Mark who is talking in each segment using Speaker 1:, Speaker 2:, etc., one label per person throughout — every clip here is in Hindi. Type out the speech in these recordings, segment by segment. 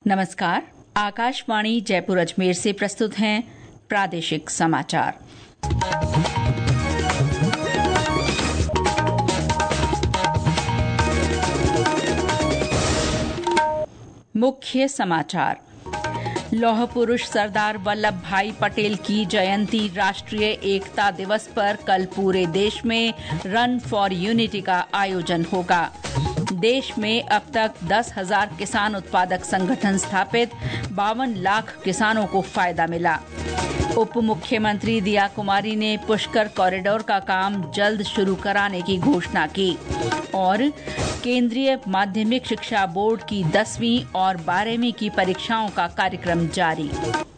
Speaker 1: नमस्कार। आकाशवाणी जयपुर अजमेर से प्रस्तुत हैं प्रादेशिक समाचार। मुख्य समाचार। लौह पुरुष सरदार वल्लभ भाई पटेल की जयंती राष्ट्रीय एकता दिवस पर कल पूरे देश में रन फॉर यूनिटी का आयोजन होगा। देश में अब तक 10,000 किसान उत्पादक संगठन स्थापित, 52 लाख किसानों को फायदा मिला। उप मुख्यमंत्री दिया कुमारी ने पुष्कर कॉरिडोर का काम जल्द शुरू कराने की घोषणा की। और केंद्रीय माध्यमिक शिक्षा बोर्ड की 10वीं और 12वीं की परीक्षाओं का कार्यक्रम जारी।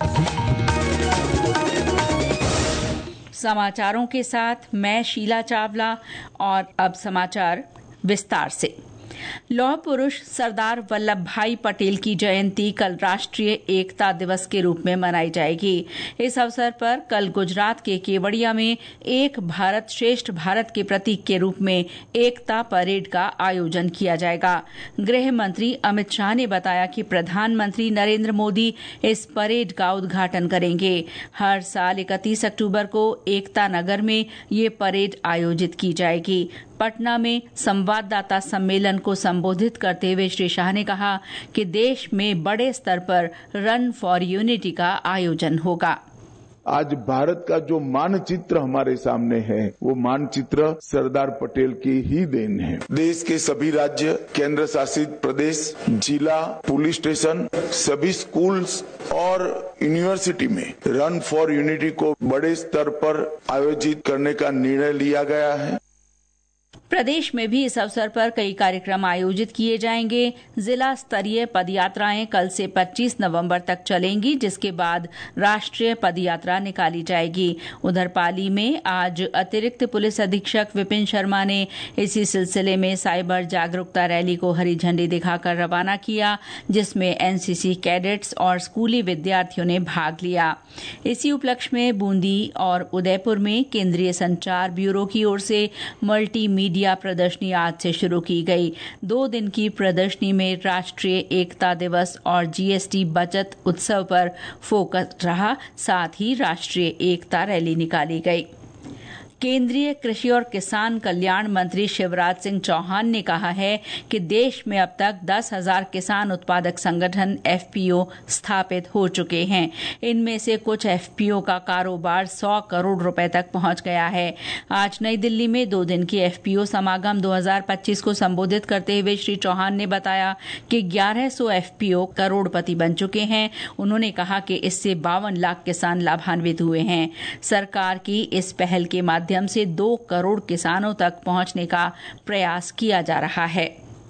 Speaker 1: समाचारों के साथ मैं शीला चावला और अब समाचार विस्तार से। लौह पुरुष सरदार वल्लभ भाई पटेल की जयंती कल राष्ट्रीय एकता दिवस के रूप में मनाई जाएगी। इस अवसर पर कल गुजरात के केवड़िया में एक भारत श्रेष्ठ भारत के प्रतीक के रूप में एकता परेड का आयोजन किया जाएगा। गृह मंत्री अमित शाह ने बताया कि प्रधानमंत्री नरेंद्र मोदी इस परेड का उद्घाटन करेंगे। हर साल 31 अक्टूबर को एकता नगर में ये परेड आयोजित की जाएगी। पटना में संवाददाता सम्मेलन को संबोधित करते हुए श्री शाह ने कहा कि देश में बड़े स्तर पर रन फॉर यूनिटी का आयोजन होगा।
Speaker 2: आज भारत का जो मानचित्र हमारे सामने है, वो मानचित्र सरदार पटेल की ही देन है। देश के सभी राज्य, केंद्र शासित प्रदेश, जिला, पुलिस स्टेशन, सभी स्कूल्स और यूनिवर्सिटी में रन फॉर यूनिटी को बड़े स्तर पर आयोजित करने का निर्णय लिया गया है।
Speaker 1: प्रदेश में भी इस अवसर पर कई कार्यक्रम आयोजित किए जाएंगे। जिला स्तरीय पदयात्राएं कल से 25 नवंबर तक चलेंगी, जिसके बाद राष्ट्रीय पदयात्रा निकाली जाएगी। उधर पाली में आज अतिरिक्त पुलिस अधीक्षक विपिन शर्मा ने इसी सिलसिले में साइबर जागरूकता रैली को हरी झंडी दिखाकर रवाना किया, जिसमें एनसीसी कैडेट्स और स्कूली विद्यार्थियों ने भाग लिया। इसी उपलक्ष्य में बूंदी और उदयपुर में केंद्रीय संचार ब्यूरो की ओर से मल्टीमीडिया प्रदर्शनी आज से शुरू की गई। 2 दिन की प्रदर्शनी में राष्ट्रीय एकता दिवस और जीएसटी बचत उत्सव पर फोकस रहा। साथ ही राष्ट्रीय एकता रैली निकाली गई। केंद्रीय कृषि और किसान कल्याण मंत्री शिवराज सिंह चौहान ने कहा है कि देश में अब तक 10,000 किसान उत्पादक संगठन एफपीओ स्थापित हो चुके हैं। इनमें से कुछ एफपीओ का कारोबार 100 करोड़ रुपए तक पहुंच गया है। आज नई दिल्ली में 2 दिन की एफपीओ समागम 2025 को संबोधित करते हुए श्री चौहान ने बताया कि 1100 एफपीओ करोड़पति बन चुके हैं। उन्होंने कहा कि इससे 52 लाख किसान लाभान्वित हुए हैं। सरकार की इस पहल के माध्यम से 2 करोड़ किसानों तक पहुंचने का प्रयास किया जा रहा है।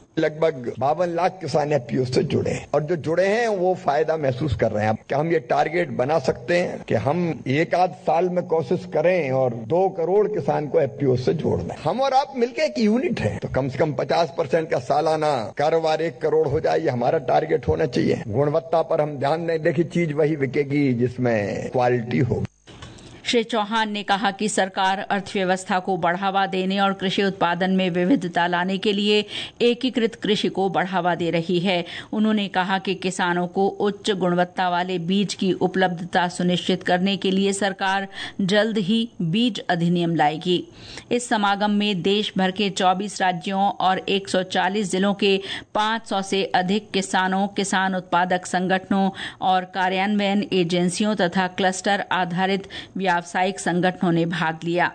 Speaker 3: लगभग 52 लाख किसान एफपीओ से जुड़े हैं और जो जुड़े हैं वो फायदा महसूस कर रहे हैं। क्या हम ये टारगेट बना सकते हैं कि हम एक आध साल में कोशिश करें और 2 करोड़ किसान को एफपीओ से जोड़ दें? हम और आप मिलकर एक यूनिट है, तो कम से कम 50% का सालाना कारोबार 1 करोड़ हो जाए, ये हमारा टारगेट होना चाहिए। गुणवत्ता पर हम ध्यान दें। देखिए, चीज वही बिकेगी जिसमें क्वालिटी होगी।
Speaker 1: श्री चौहान ने कहा कि सरकार अर्थव्यवस्था को बढ़ावा देने और कृषि उत्पादन में विविधता लाने के लिए एकीकृत कृषि को बढ़ावा दे रही है। उन्होंने कहा कि किसानों को उच्च गुणवत्ता वाले बीज की उपलब्धता सुनिश्चित करने के लिए सरकार जल्द ही बीज अधिनियम लाएगी। इस समागम में देश भर के 24 राज्यों और 140 जिलों के 500 से अधिक किसानों, किसान उत्पादक संगठनों और कार्यान्वयन एजेंसियों तथा क्लस्टर आधारित व्यावसायिक संगठनों ने भाग लिया।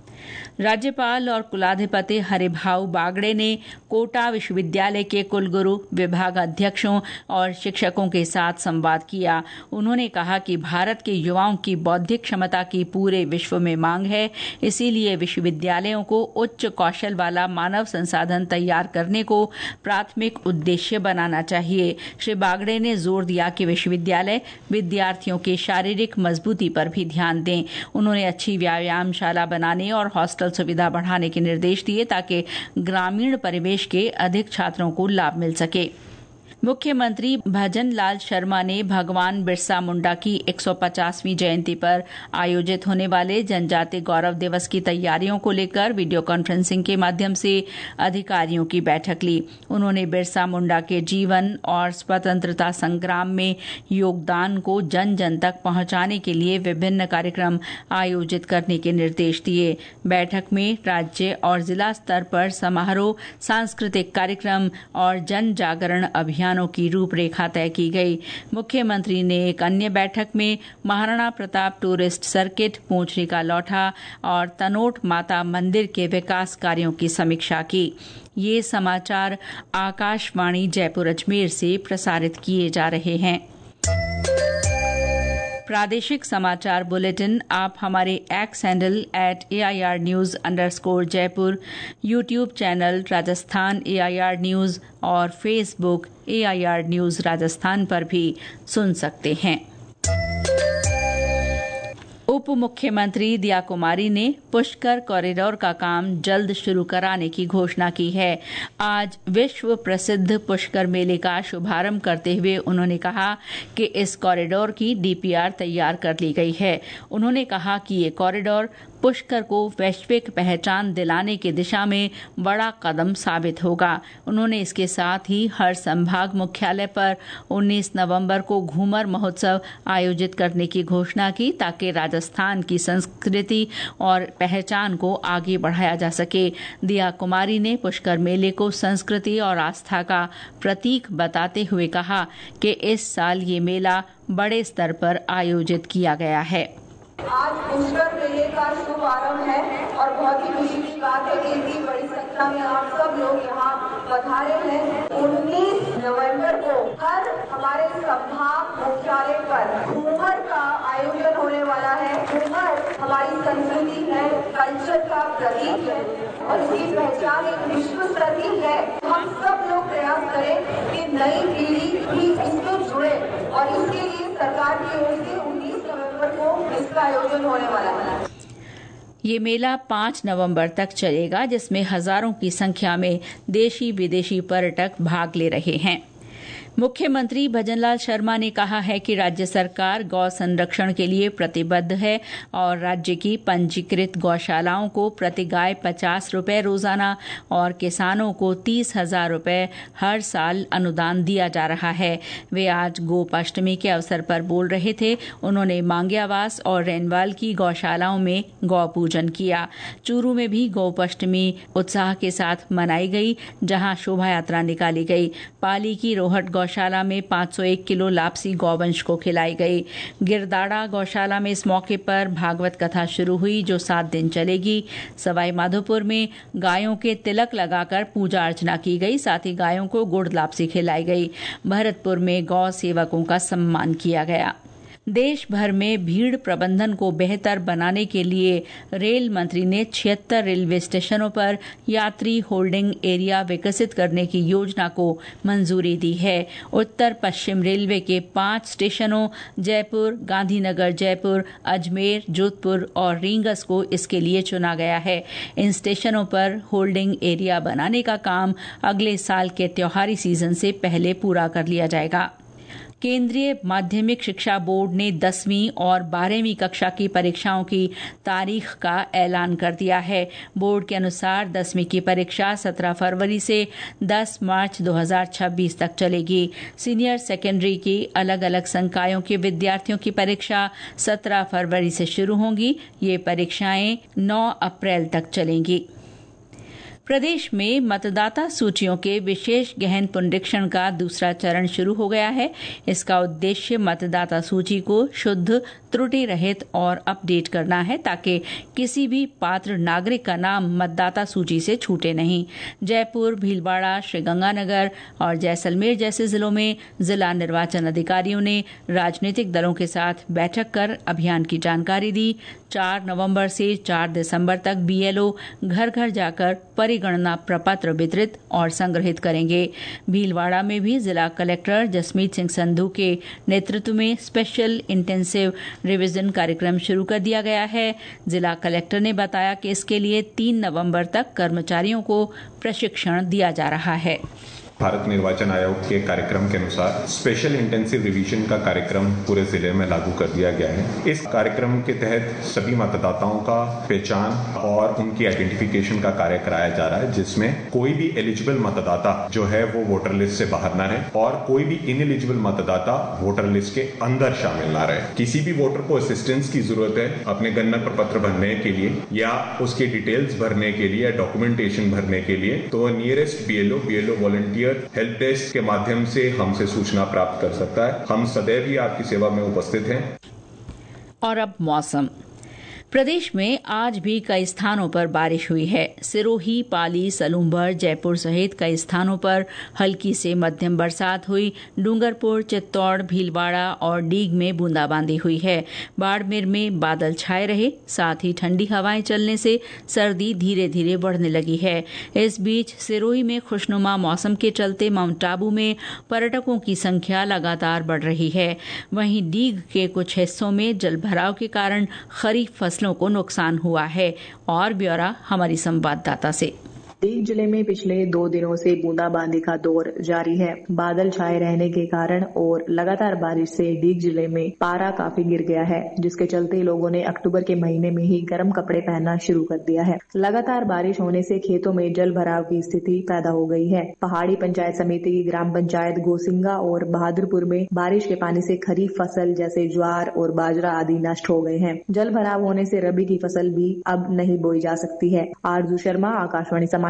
Speaker 1: राज्यपाल और कुलाधिपति हरिभाऊ बागड़े ने कोटा विश्वविद्यालय के कुलगुरु, विभाग अध्यक्षों और शिक्षकों के साथ संवाद किया। उन्होंने कहा कि भारत के युवाओं की बौद्धिक क्षमता की पूरे विश्व में मांग है, इसीलिए विश्वविद्यालयों को उच्च कौशल वाला मानव संसाधन तैयार करने को प्राथमिक उद्देश्य बनाना चाहिए। श्री बागड़े ने जोर दिया कि विश्वविद्यालय विद्यार्थियों के शारीरिक मजबूती पर भी ध्यान दें। उन्होंने अच्छी व्यायामशाला बनाने और हॉस्टल सुविधा बढ़ाने के निर्देश दिए ताकि ग्रामीण परिवेश के अधिक छात्रों को लाभ मिल सके। मुख्यमंत्री भजन लाल शर्मा ने भगवान बिरसा मुंडा की 150वीं जयंती पर आयोजित होने वाले जनजातीय गौरव दिवस की तैयारियों को लेकर वीडियो कॉन्फ्रेंसिंग के माध्यम से अधिकारियों की बैठक ली। उन्होंने बिरसा मुंडा के जीवन और स्वतंत्रता संग्राम में योगदान को जन जन तक पहुंचाने के लिए विभिन्न कार्यक्रम आयोजित करने के निर्देश दिए। बैठक में राज्य और जिला स्तर पर समारोह, सांस्कृतिक कार्यक्रम और जन जागरण अभियान की रूपरेखा तय की गई। मुख्यमंत्री ने एक अन्य बैठक में महाराणा प्रताप टूरिस्ट सर्किट, पूंछरी का लौठा और तनोट माता मंदिर के विकास कार्यों की समीक्षा की। ये समाचार आकाशवाणी जयपुर अजमेर से प्रसारित किए जा रहे हैं। प्रादेशिक समाचार बुलेटिन आप हमारे X handle @AIRnews_Jaipur, YouTube channel Rajasthan AIR news और फेसबुक AIR न्यूज राजस्थान पर भी सुन सकते हैं। उप मुख्यमंत्री दिया कुमारी ने पुष्कर कॉरिडोर का काम जल्द शुरू कराने की घोषणा की है। आज विश्व प्रसिद्ध पुष्कर मेले का शुभारंभ करते हुए उन्होंने कहा कि इस कॉरिडोर की DPR तैयार कर ली गई है। उन्होंने कहा कि ये कॉरिडोर पुष्कर को वैश्विक पहचान दिलाने की दिशा में बड़ा कदम साबित होगा। उन्होंने इसके साथ ही हर संभाग मुख्यालय पर 19 नवंबर को घूमर महोत्सव आयोजित करने की घोषणा की, ताकि राजस्थान की संस्कृति और पहचान को आगे बढ़ाया जा सके। दिया कुमारी ने पुष्कर मेले को संस्कृति और आस्था का प्रतीक बताते हुए कहा कि इस साल ये मेला बड़े स्तर पर आयोजित किया गया है।
Speaker 4: आज पुष्कर मेले का शुभ आरंभ है और बहुत ही खुशी की बात है कि इतनी बड़ी संख्या में आप सब लोग यहाँ पधारे हैं। 19 नवंबर को हर हमारे संभाग मुख्यालय पर घूमर का आयोजन होने वाला है। घूमर हमारी संस्कृति है, कल्चर का प्रतीक है और इसकी पहचान एक विश्व स्तर की है। हम सब लोग प्रयास करें कि नई पीढ़ी भी इसमें जुड़े और इसके लिए सरकार की ओर से 19 नवंबर को इसका आयोजन होने वाला है।
Speaker 1: ये मेला 5 नवंबर तक चलेगा, जिसमें हजारों की संख्या में देशी विदेशी पर्यटक भाग ले रहे हैं। मुख्यमंत्री भजनलाल शर्मा ने कहा है कि राज्य सरकार गौ संरक्षण के लिए प्रतिबद्ध है और राज्य की पंजीकृत गौशालाओं को प्रति गाय 50 रुपए रोजाना और किसानों को 30,000 रुपए हर साल अनुदान दिया जा रहा है। वे आज गोपाष्टमी के अवसर पर बोल रहे थे। उन्होंने मांग्यावास और रेनवाल की गौशालाओं में गौ पूजन किया। चूरू में भी गोपाष्टमी उत्साह के साथ मनाई गई, जहां शोभा यात्रा निकाली गई। पाली की रोहट गौशाला में 501 किलो लापसी गौवंश को खिलाई गई। गिरदाड़ा गौशाला में इस मौके पर भागवत कथा शुरू हुई, जो 7 दिन चलेगी। सवाई माधोपुर में गायों के तिलक लगाकर पूजा अर्चना की गई, साथ ही गायों को गुड़ लापसी खिलाई गई। भरतपुर में गौ सेवकों का सम्मान किया गया। देश भर में भीड़ प्रबंधन को बेहतर बनाने के लिए रेल मंत्री ने 76 रेलवे स्टेशनों पर यात्री होल्डिंग एरिया विकसित करने की योजना को मंजूरी दी है। उत्तर पश्चिम रेलवे के 5 स्टेशनों जयपुर, गांधीनगर जयपुर, अजमेर, जोधपुर और रींगस को इसके लिए चुना गया है। इन स्टेशनों पर होल्डिंग एरिया बनाने का काम अगले साल के त्योहारी सीजन से पहले पूरा कर लिया जाएगा। केंद्रीय माध्यमिक शिक्षा बोर्ड ने 10वीं और 12वीं कक्षा की परीक्षाओं की तारीख का ऐलान कर दिया है। बोर्ड के अनुसार 10वीं की परीक्षा 17 फरवरी से 10 मार्च 2026 तक चलेगी। सीनियर सेकेंडरी की अलग अलग संकायों के विद्यार्थियों की परीक्षा 17 फरवरी से शुरू होंगी। ये परीक्षाएं 9 अप्रैल तक चलेंगी। प्रदेश में मतदाता सूचियों के विशेष गहन पुनरीक्षण का दूसरा चरण शुरू हो गया है। इसका उद्देश्य मतदाता सूची को शुद्ध, त्रुटि रहित और अपडेट करना है, ताकि किसी भी पात्र नागरिक का नाम मतदाता सूची से छूटे नहीं। जयपुर, भीलवाड़ा, श्रीगंगानगर और जैसलमेर जैसे जिलों में जिला निर्वाचन अधिकारियों ने राजनीतिक दलों के साथ बैठक कर अभियान की जानकारी दी। 4 नवंबर से 4 दिसंबर तक BLO घर घर जाकर परिगणना प्रपत्र वितरित और संग्रहित करेंगे। भीलवाड़ा में भी जिला कलेक्टर जसमीत सिंह संधू के नेतृत्व में स्पेशल इंटेंसिव रिवीजन कार्यक्रम शुरू कर दिया गया है। जिला कलेक्टर ने बताया कि इसके लिए 3 नवंबर तक कर्मचारियों को प्रशिक्षण दिया जा रहा है।
Speaker 5: भारत निर्वाचन आयोग के कार्यक्रम के अनुसार स्पेशल इंटेंसिव रिवीजन का कार्यक्रम पूरे जिले में लागू कर दिया गया है। इस कार्यक्रम के तहत सभी मतदाताओं का पहचान और उनकी आइडेंटिफिकेशन का कार्य कराया जा रहा है, जिसमें कोई भी एलिजिबल मतदाता जो है वो वोटर लिस्ट से बाहर न रहे और कोई भी इनएलिजिबल मतदाता वोटर लिस्ट के अंदर शामिल न रहे। किसी भी वोटर को असिस्टेंस की जरूरत है अपने गणना प्रपत्र भरने के लिए या उसकी डिटेल्स भरने के लिए, डॉक्यूमेंटेशन भरने के लिए, तो nearest BLO volunteer help desk के माध्यम से हमसे सूचना प्राप्त कर सकता है। हम सदैव ही आपकी सेवा में उपस्थित हैं।
Speaker 1: और अब मौसम। प्रदेश में आज भी कई स्थानों पर बारिश हुई है। सिरोही, पाली, सलूंबर, जयपुर सहित कई स्थानों पर हल्की से मध्यम बरसात हुई। डूंगरपुर, चित्तौड़, भीलवाड़ा और डीग में बूंदाबांदी हुई है। बाड़मेर में बादल छाए रहे, साथ ही ठंडी हवाएं चलने से सर्दी धीरे धीरे बढ़ने लगी है। इस बीच सिरोही में खुशनुमा मौसम के चलते माउंट आबू में पर्यटकों की संख्या लगातार बढ़ रही है। वहीं डीग के कुछ हिस्सों में जलभराव के कारण खरीफ फसलों को नुकसान हुआ है। और ब्यौरा हमारी संवाददाता से।
Speaker 6: डीग जिले में पिछले 2 दिनों से बूंदाबांदी का दौर जारी है। बादल छाए रहने के कारण और लगातार बारिश से डीग जिले में पारा काफी गिर गया है, जिसके चलते लोगों ने अक्टूबर के महीने में ही गर्म कपड़े पहनना शुरू कर दिया है। लगातार बारिश होने से खेतों में जल भराव की स्थिति पैदा हो गई है। पहाड़ी पंचायत समिति की ग्राम पंचायत गोसिंगा और बहादुरपुर में बारिश के पानी से खरीफ फसल जैसे ज्वार और बाजरा आदि नष्ट हो गए हैं। जल भराव होने से रबी की फसल भी अब नहीं बोई जा सकती है। आरजू शर्मा, आकाशवाणी समाचार।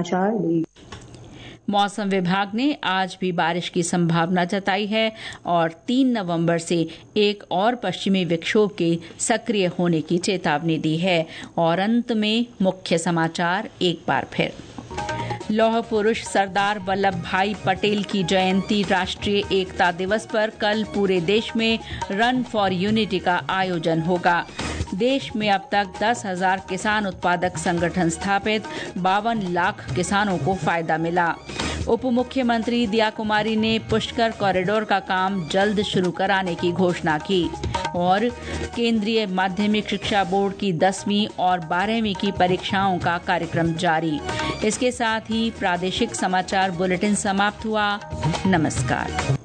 Speaker 1: मौसम विभाग ने आज भी बारिश की संभावना जताई है और 3 नवंबर से एक और पश्चिमी विक्षोभ के सक्रिय होने की चेतावनी दी है। और अंत में मुख्य समाचार एक बार फिर। लौह पुरुष सरदार वल्लभ भाई पटेल की जयंती राष्ट्रीय एकता दिवस पर कल पूरे देश में रन फॉर यूनिटी का आयोजन होगा। देश में अब तक 10,000 किसान उत्पादक संगठन स्थापित, 52 लाख किसानों को फायदा मिला। उप मुख्यमंत्री दिया कुमारी ने पुष्कर कॉरिडोर का काम जल्द शुरू कराने की घोषणा की। और केंद्रीय माध्यमिक शिक्षा बोर्ड की 10वीं और 12वीं की परीक्षाओं का कार्यक्रम जारी। इसके साथ ही प्रादेशिक समाचार बुलेटिन समाप्त हुआ। नमस्कार।